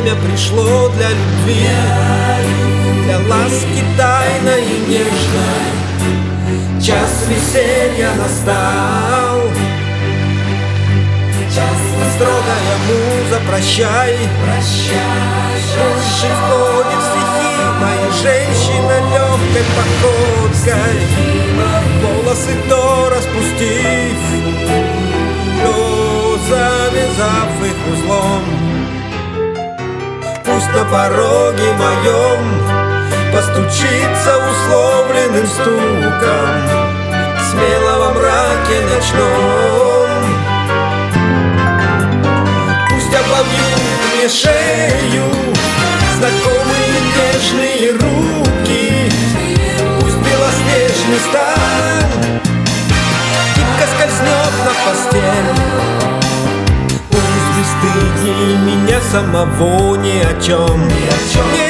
время пришло для любви, для ласки тайной и нежной. Час веселья настал, строгая муза, прощай. Пусть входит в стихи мои женщина легкой походкой, волосы то распустив, то завязав их узлом. Пусть на пороге моем постучится условленным стуком, смело во мраке ночном. Пусть обовьют мне шею знакомые нежные руки, пусть белоснежный стан гибко скользнет на постель. Пусть бесстыдней меня самого ни о чем